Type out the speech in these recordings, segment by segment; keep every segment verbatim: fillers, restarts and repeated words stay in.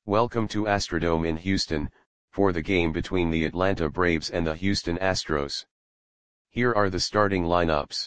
Welcome to Astrodome in Houston, for the game between the Atlanta Braves and the Houston Astros. Here are the starting lineups.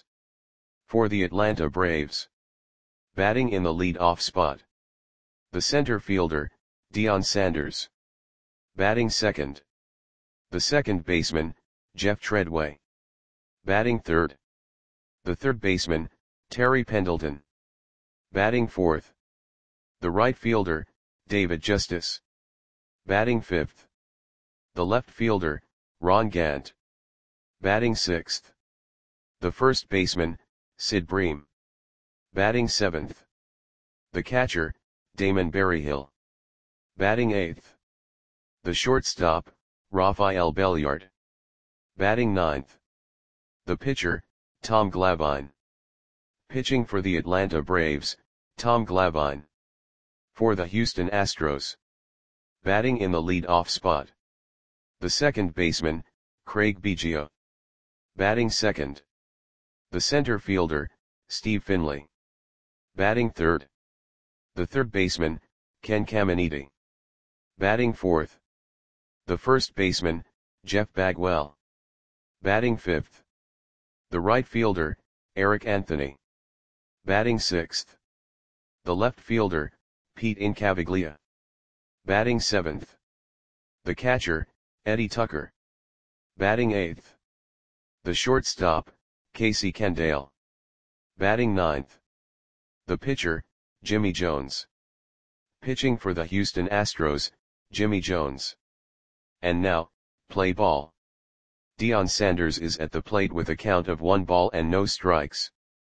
For the Atlanta Braves. Batting in the lead-off spot. The center fielder, Deion Sanders. Batting second. The second baseman, Jeff Treadway. Batting third. The third baseman, Terry Pendleton. Batting fourth. The right fielder, David Justice. Batting fifth. The left fielder, Ron Gant. Batting sixth. The first baseman, Sid Bream. Batting seventh. The catcher, Damon Berryhill. Batting eighth. The shortstop, Rafael Belliard. Batting ninth. The pitcher, Tom Glavine. Pitching for the Atlanta Braves, Tom Glavine. For the Houston Astros. Batting in the lead-off spot. The second baseman, Craig Biggio. Batting second. The center fielder, Steve Finley. Batting third. The third baseman, Ken Caminiti. Batting fourth. The first baseman, Jeff Bagwell. Batting fifth. The right fielder, Eric Anthony. Batting sixth. The left fielder, Pete Incaviglia. Batting seventh. The catcher, Eddie Tucker. Batting eighth. The shortstop, Casey Kendall. Batting ninth. The pitcher, Jimmy Jones. Pitching for the Houston Astros, Jimmy Jones. And now, play ball. Deion Sanders is at the plate with a count of one ball and no strikes.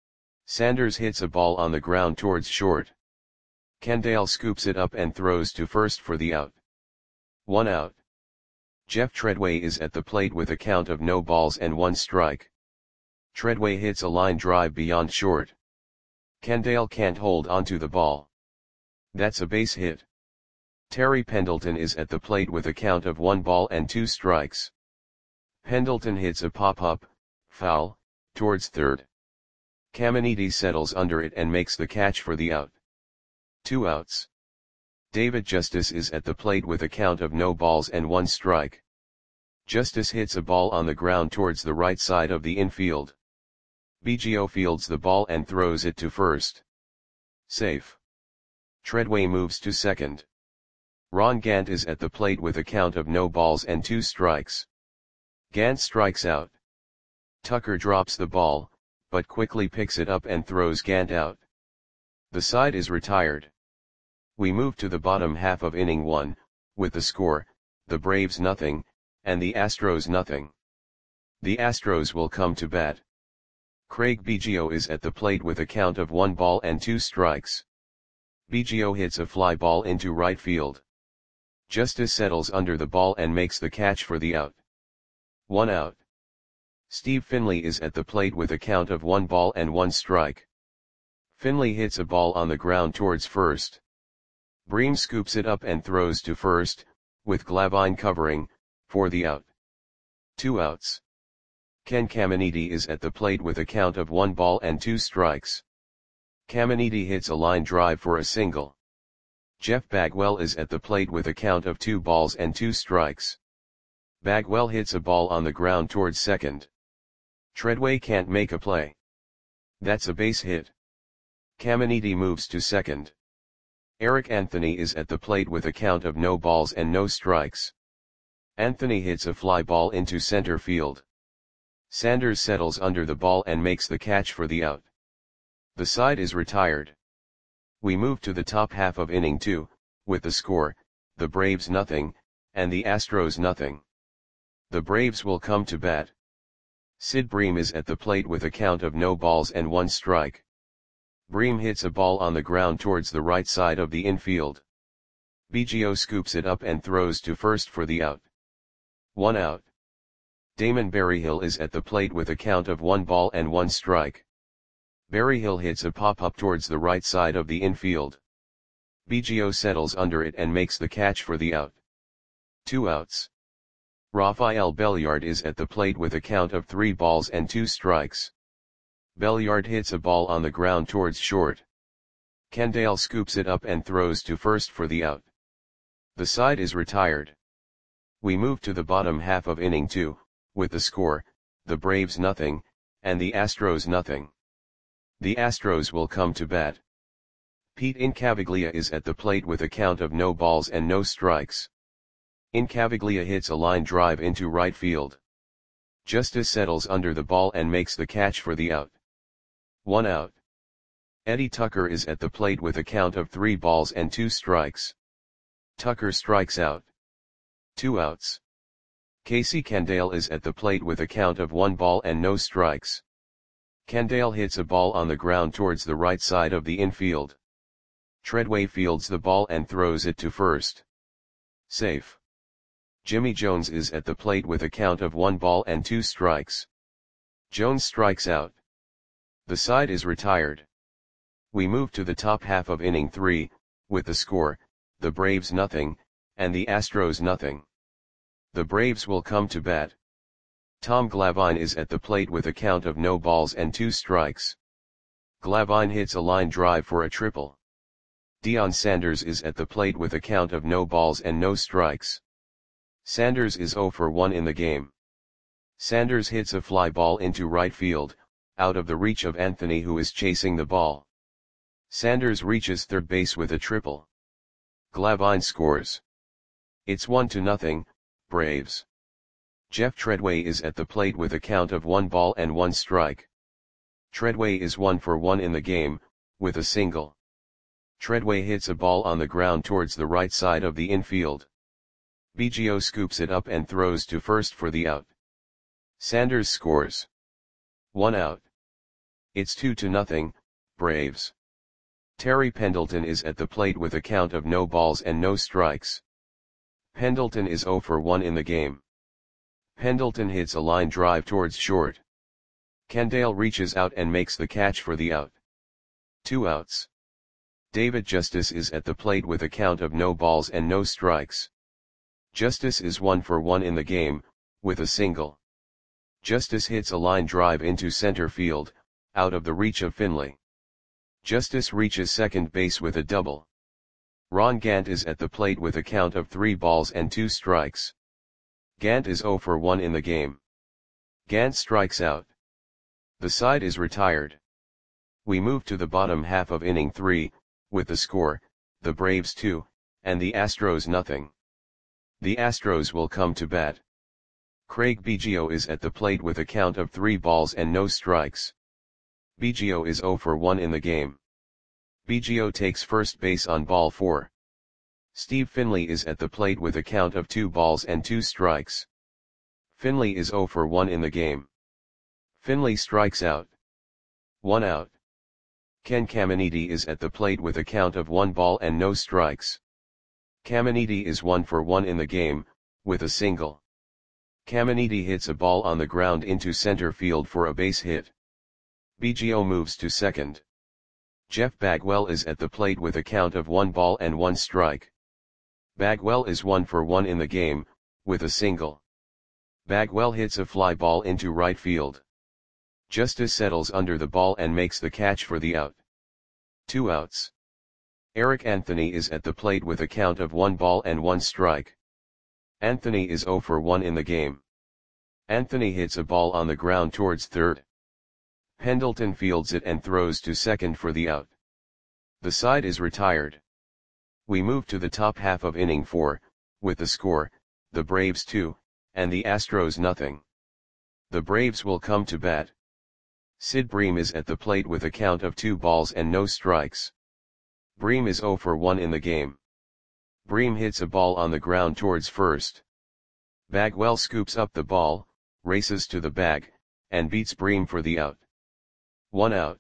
Sanders hits a ball on the ground towards short. Kendall scoops it up and throws to first for the out. One out. Jeff Treadway is at the plate with a count of no balls and one strike. Treadway hits a line drive beyond short. Kendall can't hold onto the ball. That's a base hit. Terry Pendleton is at the plate with a count of one ball and two strikes. Pendleton hits a pop-up, foul, towards third. Caminiti settles under it and makes the catch for the out. Two outs. David Justice is at the plate with a count of no balls and one strike. Justice hits a ball on the ground towards the right side of the infield. Biggio fields the ball and throws it to first. Safe. Treadway moves to second. Ron Gant is at the plate with a count of no balls and two strikes. Gant strikes out. Tucker drops the ball, but quickly picks it up and throws Gant out. The side is retired. We move to the bottom half of inning one, with the score, the Braves nothing, and the Astros nothing. The Astros will come to bat. Craig Biggio is at the plate with a count of one ball and two strikes. Biggio hits a fly ball into right field. Justice settles under the ball and makes the catch for the out. One out. Steve Finley is at the plate with a count of one ball and one strike. Finley hits a ball on the ground towards first. Bream scoops it up and throws to first, with Glavine covering, for the out. Two outs. Ken Caminiti is at the plate with a count of one ball and two strikes. Caminiti hits a line drive for a single. Jeff Bagwell is at the plate with a count of two balls and two strikes. Bagwell hits a ball on the ground towards second. Treadway can't make a play. That's a base hit. Caminiti moves to second. Eric Anthony is at the plate with a count of no balls and no strikes. Anthony hits a fly ball into center field. Sanders settles under the ball and makes the catch for the out. The side is retired. We move to the top half of inning two, with the score, the Braves nothing, and the Astros nothing. The Braves will come to bat. Sid Bream is at the plate with a count of no balls and one strike. Bream hits a ball on the ground towards the right side of the infield. Biggio scoops it up and throws to first for the out. One out. Damon Berryhill is at the plate with a count of one ball and one strike. Berryhill hits a pop-up towards the right side of the infield. Biggio settles under it and makes the catch for the out. Two outs. Rafael Belliard is at the plate with a count of three balls and two strikes. Belliard hits a ball on the ground towards short. Kendall scoops it up and throws to first for the out. The side is retired. We move to the bottom half of inning two, with the score, the Braves nothing, and the Astros nothing. The Astros will come to bat. Pete Incaviglia is at the plate with a count of no balls and no strikes. Incaviglia hits a line drive into right field. Justice settles under the ball and makes the catch for the out. One out. Eddie Tucker is at the plate with a count of three balls and two strikes. Tucker strikes out. Two outs. Casey Candale is at the plate with a count of one ball and no strikes. Candale hits a ball on the ground towards the right side of the infield. Treadway fields the ball and throws it to first. Safe. Jimmy Jones is at the plate with a count of one ball and two strikes. Jones strikes out. The side is retired. We move to the top half of inning three, with the score, the Braves nothing, and the Astros nothing. The Braves will come to bat. Tom Glavine is at the plate with a count of no balls and two strikes. Glavine hits a line drive for a triple. Deion Sanders is at the plate with a count of no balls and no strikes. Sanders is zero for one in the game. Sanders hits a fly ball into right field, out of the reach of Anthony, who is chasing the ball. Sanders reaches third base with a triple. Glavine scores. It's one to nothing, Braves. Jeff Treadway is at the plate with a count of one ball and one strike. Treadway is one for one in the game, with a single. Treadway hits a ball on the ground towards the right side of the infield. Biggio scoops it up and throws to first for the out. Sanders scores. One out. It's two to nothing, Braves. Terry Pendleton is at the plate with a count of no balls and no strikes. Pendleton is zero for one in the game. Pendleton hits a line drive towards short. Candale reaches out and makes the catch for the out. Two outs. David Justice is at the plate with a count of no balls and no strikes. Justice is one for one in the game, with a single. Justice hits a line drive into center field, out of the reach of Finley. Justice reaches second base with a double. Ron Gant is at the plate with a count of three balls and two strikes. Gant is zero for one in the game. Gant strikes out. The side is retired. We move to the bottom half of inning three, with the score, the Braves two, and the Astros nothing. The Astros will come to bat. Craig Biggio is at the plate with a count of three balls and no strikes. Biggio is zero for one in the game. Biggio takes first base on ball four. Steve Finley is at the plate with a count of two balls and two strikes. Finley is zero for one in the game. Finley strikes out. One out. Ken Caminiti is at the plate with a count of one ball and no strikes. Caminiti is one for one in the game, with a single. Caminiti hits a ball on the ground into center field for a base hit. Biggio moves to second. Jeff Bagwell is at the plate with a count of one ball and one strike. Bagwell is one for one in the game, with a single. Bagwell hits a fly ball into right field. Justice settles under the ball and makes the catch for the out. Two outs. Eric Anthony is at the plate with a count of one ball and one strike. Anthony is zero for one in the game. Anthony hits a ball on the ground towards third. Pendleton fields it and throws to second for the out. The side is retired. We move to the top half of inning four, with the score, the Braves two, and the Astros nothing. The Braves will come to bat. Sid Bream is at the plate with a count of two balls and no strikes. Bream is zero for one in the game. Bream hits a ball on the ground towards first. Bagwell scoops up the ball, races to the bag, and beats Bream for the out. One out.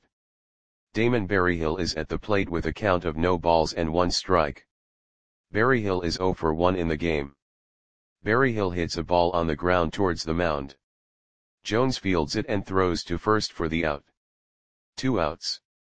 Damon Berryhill is at the plate with a count of no balls and one strike. Berryhill is zero for one in the game. Berryhill hits a ball on the ground towards the mound. Jones fields it and throws to first for the out. Two outs.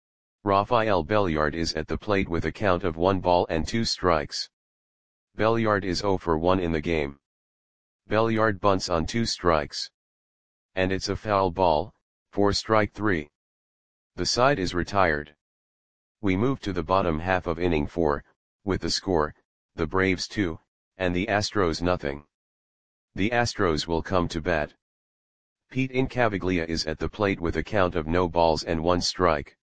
Rafael Belliard is at the plate with a count of one ball and two strikes. Belliard is zero for one in the game. Belliard bunts on two strikes. And it's a foul ball, for strike three. The side is retired. We move to the bottom half of inning four, with the score, the Braves two, and the Astros nothing. The Astros will come to bat. Pete Incaviglia is at the plate with a count of no balls and one strike.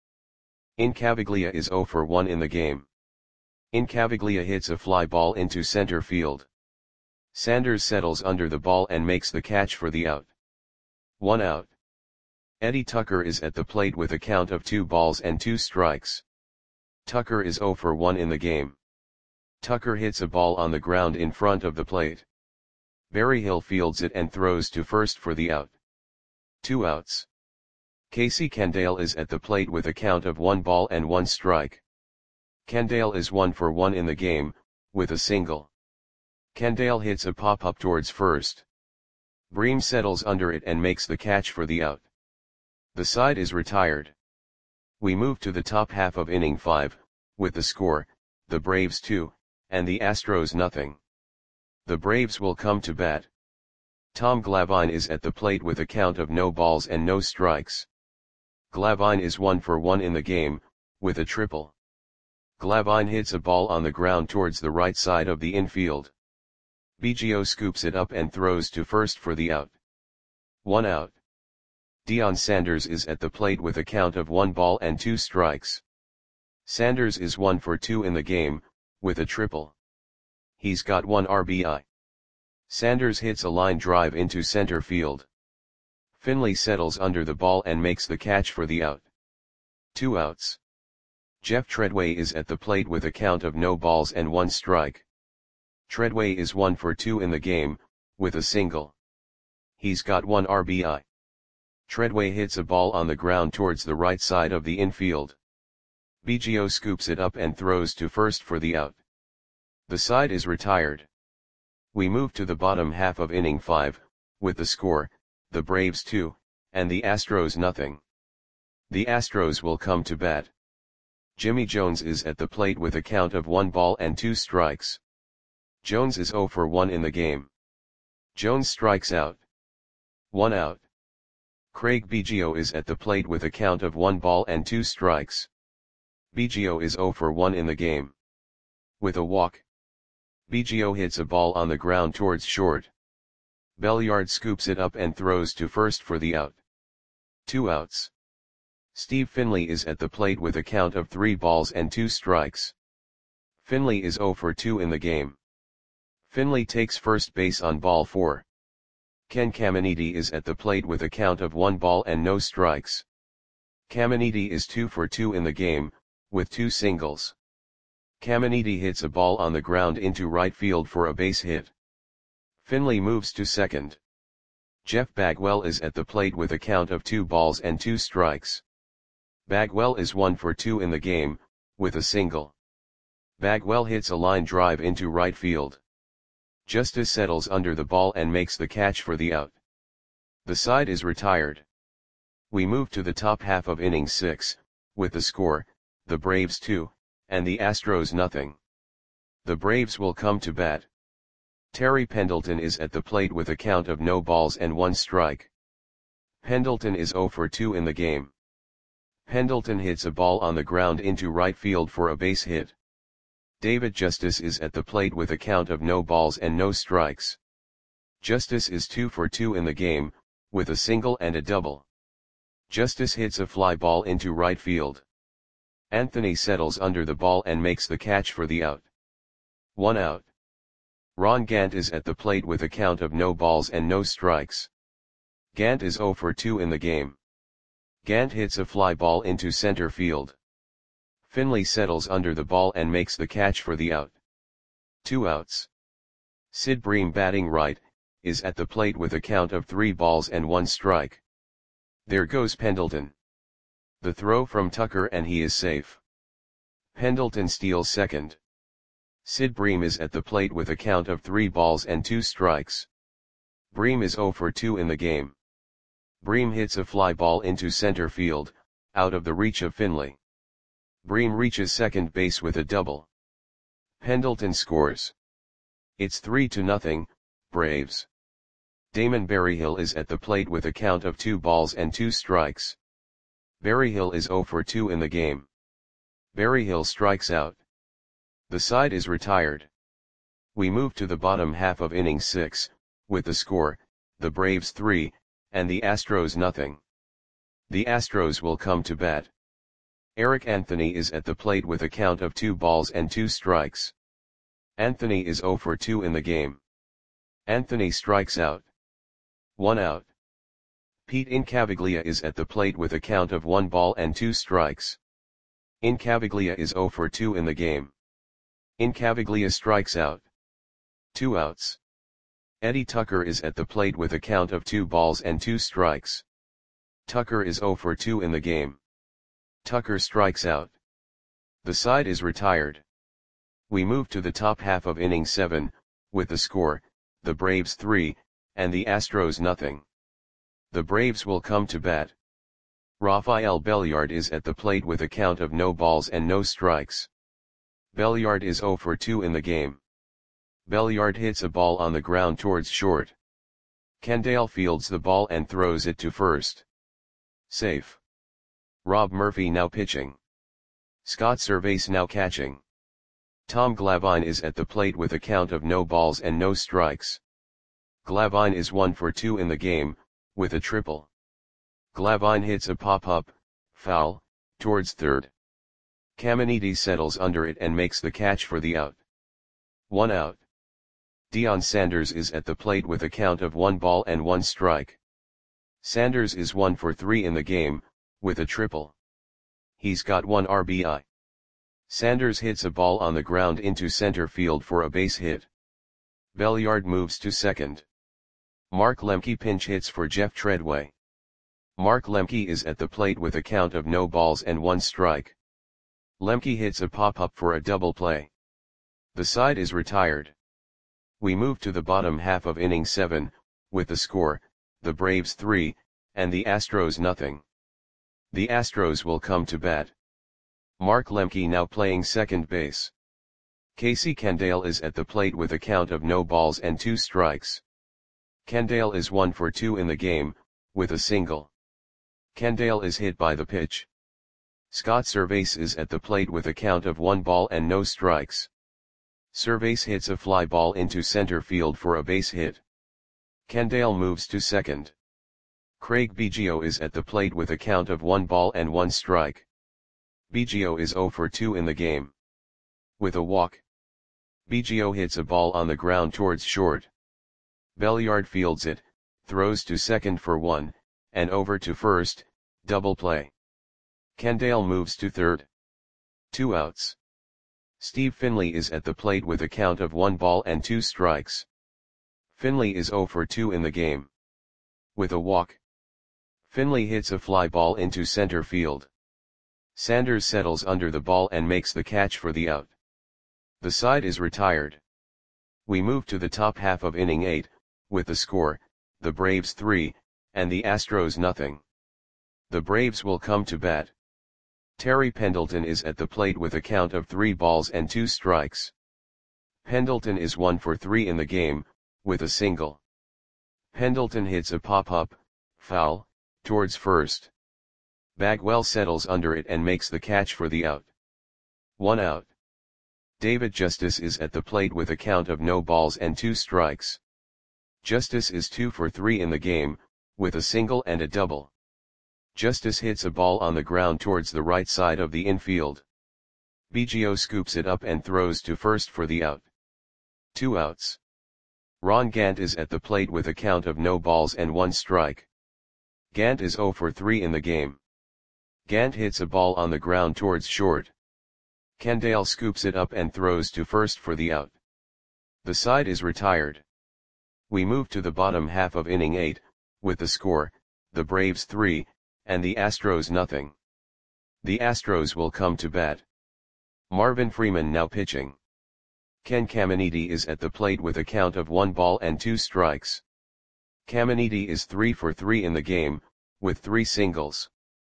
Incaviglia is zero for one in the game. Incaviglia hits a fly ball into center field. Sanders settles under the ball and makes the catch for the out. One out. Eddie Tucker is at the plate with a count of two balls and two strikes. Tucker is zero for one in the game. Tucker hits a ball on the ground in front of the plate. Berryhill fields it and throws to first for the out. Two outs. Casey Candale is at the plate with a count of one ball and one strike. Candale is one for one in the game, with a single. Candale hits a pop-up towards first. Bream settles under it and makes the catch for the out. The side is retired. We move to the top half of inning five, with the score, the Braves two, and the Astros nothing. The Braves will come to bat. Tom Glavine is at the plate with a count of no balls and no strikes. Glavine is one for one in the game, with a triple. Glavine hits a ball on the ground towards the right side of the infield. Biggio scoops it up and throws to first for the out. One out. Deion Sanders is at the plate with a count of one ball and two strikes. Sanders is one for two in the game, with a triple. He's got one R B I. Sanders hits a line drive into center field. Finley settles under the ball and makes the catch for the out. Two outs. Jeff Treadway is at the plate with a count of no balls and one strike. Treadway is one for two in the game, with a single. He's got one R B I. Treadway hits a ball on the ground towards the right side of the infield. Biggio scoops it up and throws to first for the out. The side is retired. We move to the bottom half of inning five, with the score, the Braves two, and the Astros nothing. The Astros will come to bat. Jimmy Jones is at the plate with a count of one ball and two strikes. Jones is zero for one in the game. Jones strikes out. One out. Craig Biggio is at the plate with a count of one ball and two strikes. Biggio is zero for one in the game. With a walk. Biggio hits a ball on the ground towards short. Belliard scoops it up and throws to first for the out. Two outs. Steve Finley is at the plate with a count of three balls and two strikes. Finley is zero for two in the game. Finley takes first base on ball four. Ken Caminiti is at the plate with a count of one ball and no strikes. Caminiti is two for two in the game, with two singles. Caminiti hits a ball on the ground into right field for a base hit. Finley moves to second. Jeff Bagwell is at the plate with a count of two balls and two strikes. Bagwell is one for two in the game, with a single. Bagwell hits a line drive into right field. Justice settles under the ball and makes the catch for the out. The side is retired. We move to the top half of inning six, with the score, the Braves two, and the Astros nothing. The Braves will come to bat. Terry Pendleton is at the plate with a count of no balls and one strike. Pendleton is zero for two in the game. Pendleton hits a ball on the ground into right field for a base hit. David Justice is at the plate with a count of no balls and no strikes. Justice is two for two in the game, with a single and a double. Justice hits a fly ball into right field. Anthony settles under the ball and makes the catch for the out. One out. Ron Gant is at the plate with a count of no balls and no strikes. Gant is zero for two in the game. Gant hits a fly ball into center field. Finley settles under the ball and makes the catch for the out. Two outs. Sid Bream, batting right, is at the plate with a count of three balls and one strike. There goes Pendleton. The throw from Tucker and he is safe. Pendleton steals second. Sid Bream is at the plate with a count of three balls and two strikes. Bream is zero for two in the game. Bream hits a fly ball into center field, out of the reach of Finley. Bream reaches second base with a double. Pendleton scores. It's three to nothing, Braves. Damon Berryhill is at the plate with a count of two balls and two strikes. Berryhill is zero for two in the game. Berryhill strikes out. The side is retired. We move to the bottom half of inning six, with the score, the Braves three, and the Astros nothing. The Astros will come to bat. Eric Anthony is at the plate with a count of two balls and two strikes. Anthony is zero for two in the game. Anthony strikes out. One out. Pete Incaviglia is at the plate with a count of one ball and two strikes. Incaviglia is zero for two in the game. Incaviglia strikes out. Two outs. Eddie Tucker is at the plate with a count of two balls and two strikes. Tucker is zero for two in the game. Tucker strikes out. The side is retired. We move to the top half of inning seven, with the score, the Braves three, and the Astros nothing. The Braves will come to bat. Rafael Belliard is at the plate with a count of no balls and no strikes. Belliard is zero for two in the game. Belliard hits a ball on the ground towards short. Kendall fields the ball and throws it to first. Safe. Rob Murphy now pitching. Scott Servais now catching. Tom Glavine is at the plate with a count of no balls and no strikes. Glavine is one for two in the game, with a triple. Glavine hits a pop-up, foul, towards third. Caminiti settles under it and makes the catch for the out. One out. Deion Sanders is at the plate with a count of one ball and one strike. Sanders is one for three in the game, with a triple. He's got one R B I. Sanders hits a ball on the ground into center field for a base hit. Belliard moves to second. Mark Lemke pinch hits for Jeff Treadway. Mark Lemke is at the plate with a count of no balls and one strike. Lemke hits a pop-up for a double play. The side is retired. We move to the bottom half of inning seven, with the score, the Braves three, and the Astros nothing. The Astros will come to bat. Mark Lemke now playing second base. Casey Kendall is at the plate with a count of no balls and two strikes. Kendall is one for two in the game, with a single. Kendall is hit by the pitch. Scott Servais is at the plate with a count of one ball and no strikes. Servais hits a fly ball into center field for a base hit. Kendall moves to second. Craig Biggio is at the plate with a count of one ball and one strike. Biggio is zero for two in the game. With a walk. Biggio hits a ball on the ground towards short. Belliard fields it, throws to second for one, and over to first, double play. Kendall moves to third. Two outs. Steve Finley is at the plate with a count of one ball and two strikes. Finley is zero for two in the game. With a walk. Finley hits a fly ball into center field. Sanders settles under the ball and makes the catch for the out. The side is retired. We move to the top half of inning eight, with the score, the Braves three, and the Astros nothing. The Braves will come to bat. Terry Pendleton is at the plate with a count of three balls and two strikes. Pendleton is one for three in the game, with a single. Pendleton hits a pop-up, foul, towards first. Bagwell settles under it and makes the catch for the out. One out. David Justice is at the plate with a count of no balls and two strikes. Justice is two for three in the game, with a single and a double. Justice hits a ball on the ground towards the right side of the infield. Biggio scoops it up and throws to first for the out. Two outs. Ron Gant is at the plate with a count of no balls and one strike. Gant is zero for three in the game. Gant hits a ball on the ground towards short. Kendall scoops it up and throws to first for the out. The side is retired. We move to the bottom half of inning eight, with the score, the Braves three, and the Astros nothing. The Astros will come to bat. Marvin Freeman now pitching. Ken Caminiti is at the plate with a count of one ball and two strikes. Caminiti is three for three in the game, with three singles.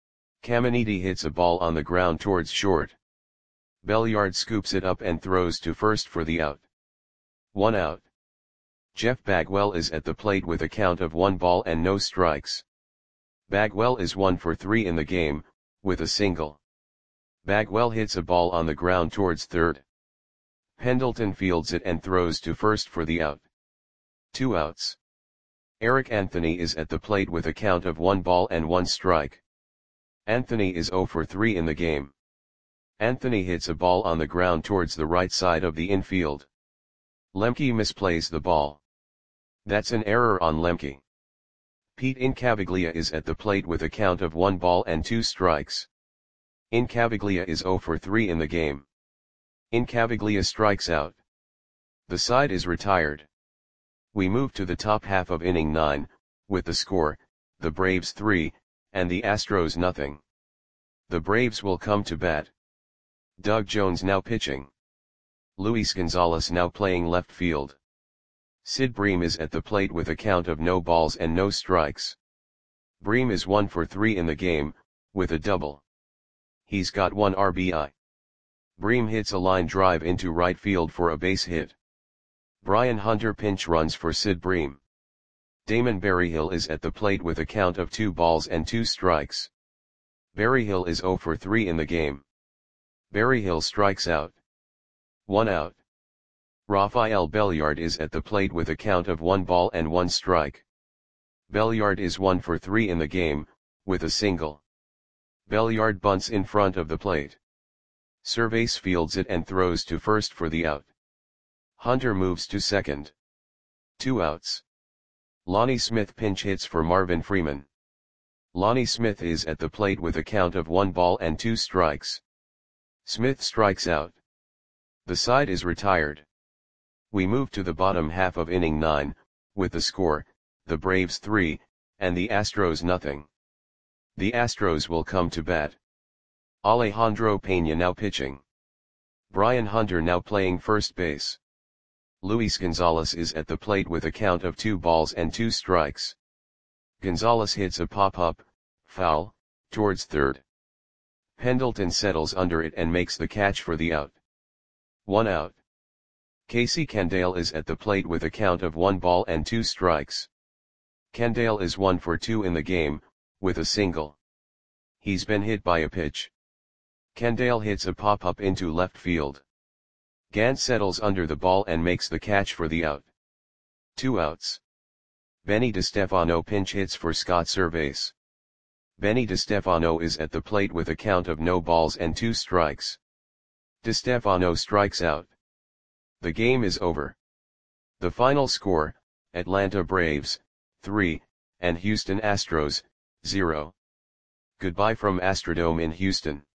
Caminiti hits a ball on the ground towards short. Belliard scoops it up and throws to first for the out. One out. Jeff Bagwell is at the plate with a count of one ball and no strikes. Bagwell is one for three in the game, with a single. Bagwell hits a ball on the ground towards third. Pendleton fields it and throws to first for the out. Two outs. Eric Anthony is at the plate with a count of one ball and one strike. Anthony is oh for three in the game. Anthony hits a ball on the ground towards the right side of the infield. Lemke misplays the ball. That's an error on Lemke. Pete Incaviglia is at the plate with a count of one ball and two strikes. Incaviglia is oh for three in the game. Incaviglia strikes out. The side is retired. We move to the top half of inning nine, with the score, the Braves three, and the Astros nothing. The Braves will come to bat. Doug Jones now pitching. Luis Gonzalez now playing left field. Sid Bream is at the plate with a count of no balls and no strikes. Bream is one for three in the game, with a double. He's got one R B I. Bream hits a line drive into right field for a base hit. Brian Hunter pinch runs for Sid Bream. Damon Berryhill is at the plate with a count of two balls and two strikes. Berryhill is oh for three in the game. Berryhill strikes out. One out. Rafael Belliard is at the plate with a count of one ball and one strike. Belliard is one for three in the game, with a single. Belliard bunts in front of the plate. Cervais fields it and throws to first for the out. Hunter moves to second. Two outs. Lonnie Smith pinch hits for Marvin Freeman. Lonnie Smith is at the plate with a count of one ball and two strikes. Smith strikes out. The side is retired. We move to the bottom half of inning nine, with the score, the Braves three, and the Astros nothing. The Astros will come to bat. Alejandro Peña now pitching. Brian Hunter now playing first base. Luis Gonzalez is at the plate with a count of two balls and two strikes. Gonzalez hits a pop-up, foul, towards third. Pendleton settles under it and makes the catch for the out. One out. Casey Candale is at the plate with a count of one ball and two strikes. Candale is one for two in the game, with a single. He's been hit by a pitch. Candale hits a pop-up into left field. Gant settles under the ball and makes the catch for the out. Two outs. Benny DeStefano pinch hits for Scott Cervais. Benny DeStefano is at the plate with a count of no balls and two strikes. DeStefano strikes out. The game is over. The final score, Atlanta Braves, three, and Houston Astros, zero. Goodbye from Astrodome in Houston.